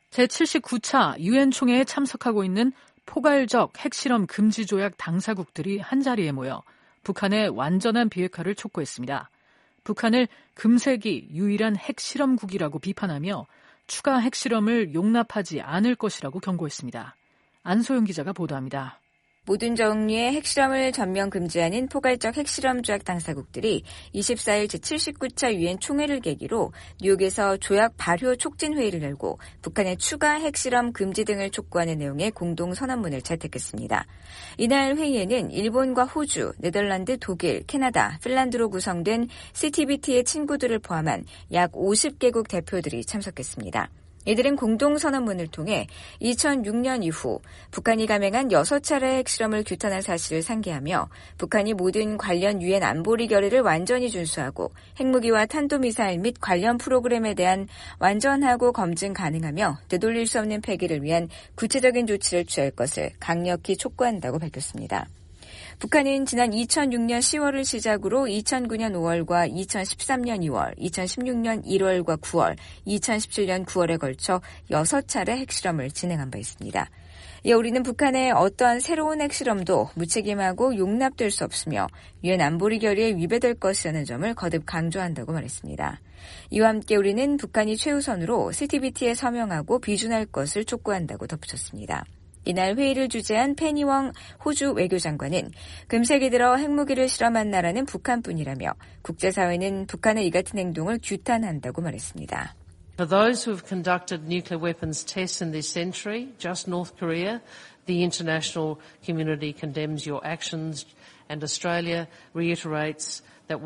제79차 유엔 총회에 참석하고 있는 포괄적 핵실험 금지 조약 당사국들이 한자리에 모여 북한의 완전한 비핵화를 촉구했습니다. 북한을 금세기 유일한 핵실험국이라고 비판하며 추가 핵실험을 용납하지 않을 것이라고 경고했습니다. 안소영 기자가 보도합니다. 모든 종류의 핵실험을 전면 금지하는 포괄적 핵실험 조약 당사국들이 24일 제79차 유엔 총회를 계기로 뉴욕에서 조약 발효 촉진 회의를 열고 북한의 추가 핵실험 금지 등을 촉구하는 내용의 공동 선언문을 채택했습니다. 이날 회의에는 일본과 호주, 네덜란드, 독일, 캐나다, 핀란드로 구성된 CTBT의 친구들을 포함한 약 50개국 대표들이 참석했습니다. 이들은 공동선언문을 통해 2006년 이후 북한이 감행한 6차례 핵실험을 규탄한 사실을 상기하며 북한이 모든 관련 유엔 안보리 결의를 완전히 준수하고 핵무기와 탄도미사일 및 관련 프로그램에 대한 완전하고 검증 가능하며 되돌릴 수 없는 폐기를 위한 구체적인 조치를 취할 것을 강력히 촉구한다고 밝혔습니다. 북한은 지난 2006년 10월을 시작으로 2009년 5월과 2013년 2월, 2016년 1월과 9월, 2017년 9월에 걸쳐 6차례 핵실험을 진행한 바 있습니다. 이어 우리는 북한의 어떠한 새로운 핵실험도 무책임하고 용납될 수 없으며 유엔 안보리 결의에 위배될 것이라는 점을 거듭 강조한다고 말했습니다. 이와 함께 우리는 북한이 최우선으로 CTBT에 서명하고 비준할 것을 촉구한다고 덧붙였습니다. 이날 회의를 주재한 페니웡 호주 외교장관은 금세기 들어 핵무기를 실험한 나라는 북한뿐이라며 국제사회는 북한의 이 같은 행동을 규탄한다고 말했습니다. For those who have conducted nuclear weapons tests in this century, just North Korea, the international community condemns your actions and Australia reiterates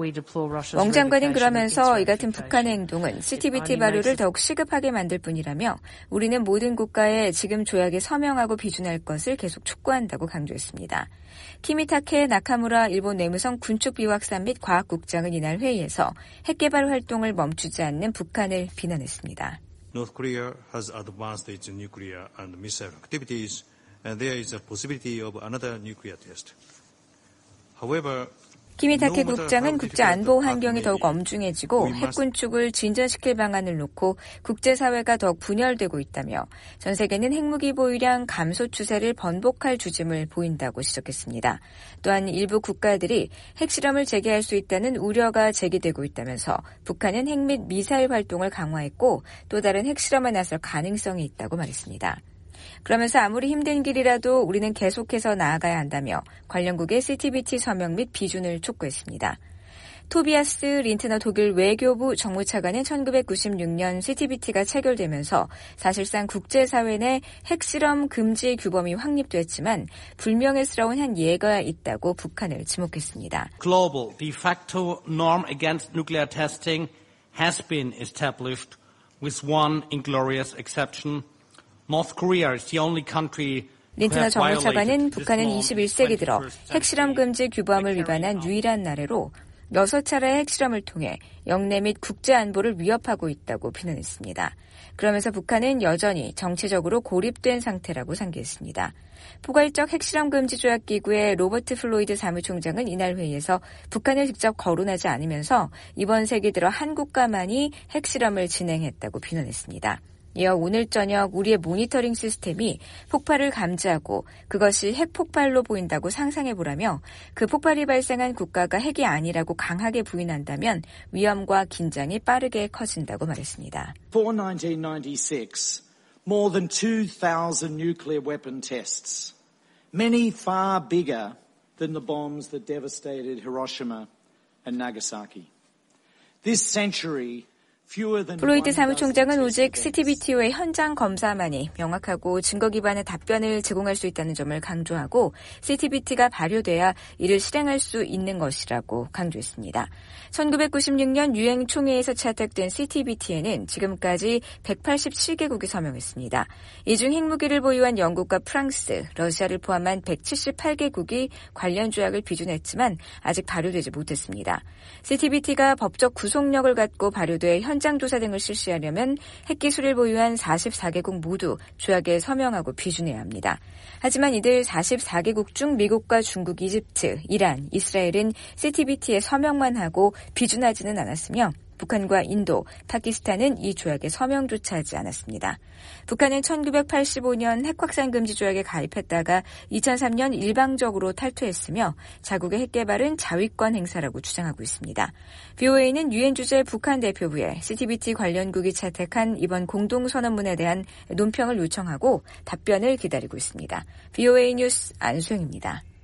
웡 장관은 그러면서 이 같은 북한의 행동은 CTBT 발효를 더욱 시급하게 만들 뿐이라며 우리는 모든 국가에 지금 조약에 서명하고 비준할 것을 계속 촉구한다고 강조했습니다. 키미타케 나카무라 일본 내무성 군축비확산 및 과학국장은 이날 회의에서 핵개발 활동을 멈추지 않는 북한을 비난했습니다. North Korea has advanced its nuclear and missile activities and there is a possibility of another nuclear test. However, 키미타케 국장은 국제안보 환경이 더욱 엄중해지고 핵군축을 진전시킬 방안을 놓고 국제사회가 더욱 분열되고 있다며 전 세계는 핵무기 보유량 감소 추세를 번복할 조짐을 보인다고 지적했습니다. 또한 일부 국가들이 핵실험을 재개할 수 있다는 우려가 제기되고 있다면서 북한은 핵 및 미사일 활동을 강화했고 또 다른 핵실험에 나설 가능성이 있다고 말했습니다. 그러면서 아무리 힘든 길이라도 우리는 계속해서 나아가야 한다며 관련국의 CTBT 서명 및 비준을 촉구했습니다. 토비아스 린트너 독일 외교부 정무차관은 1996년 CTBT가 체결되면서 사실상 국제사회 내 핵실험 금지 규범이 확립됐지만 불명예스러운 한 예가 있다고 북한을 지목했습니다. Global de facto norm against nuclear testing has been established with one inglorious exception. North Korea is the only country. 린트너 정무차관은 북한은 21세기 들어 핵실험 금지 규범을 위반한 유일한 나라로 6차례 핵실험을 통해 영내 및 국제안보를 위협하고 있다고 비난했습니다. 그러면서 북한은 여전히 정치적으로 고립된 상태라고 상기했습니다. 포괄적 핵실험 금지 조약 기구의 로버트 플로이드 사무총장은 이날 회의에서 북한을 직접 거론하지 않으면서 이번 세기 들어 한 국가만이 핵실험을 진행했다고 비난했습니다. 이어 오늘 저녁 우리의 모니터링 시스템이 폭발을 감지하고 그것이 핵폭발로 보인다고 상상해보라며 그 폭발이 발생한 국가가 핵이 아니라고 강하게 부인한다면 위험과 긴장이 빠르게 커진다고 말했습니다. For 1996, more than 2,000 nuclear weapon tests, many far bigger than the bombs that devastated Hiroshima and Nagasaki. This century, 플로이드 사무총장은 오직 CTBTO의 현장 검사만이 명확하고 증거 기반의 답변을 제공할 수 있다는 점을 강조하고 CTBT가 발효돼야 이를 실행할 수 있는 것이라고 강조했습니다. 1996년 유엔 총회에서 채택된 CTBT에는 지금까지 187개국이 서명했습니다. 이 중 핵무기를 보유한 영국과 프랑스, 러시아를 포함한 178개국이 관련 조약을 비준했지만 아직 발효되지 못했습니다. CTBT가 법적 구속력을 갖고 발효돼 현장 조사 등을 실시하려면 핵기술을 보유한 44개국 모두 조약에 서명하고 비준해야 합니다. 하지만 이들 44개국 중 미국과 중국, 이집트, 이란, 이스라엘은 CTBT에 서명만 하고 비준하지는 않았으며 북한과 인도, 파키스탄은 이 조약에 서명조차 하지 않았습니다. 북한은 1985년 핵확산 금지 조약에 가입했다가 2003년 일방적으로 탈퇴했으며 자국의 핵개발은 자위권 행사라고 주장하고 있습니다. VOA는 유엔 주재 북한 대표부에 CTBT 관련국이 채택한 이번 공동선언문에 대한 논평을 요청하고 답변을 기다리고 있습니다. VOA 뉴스 안수영입니다.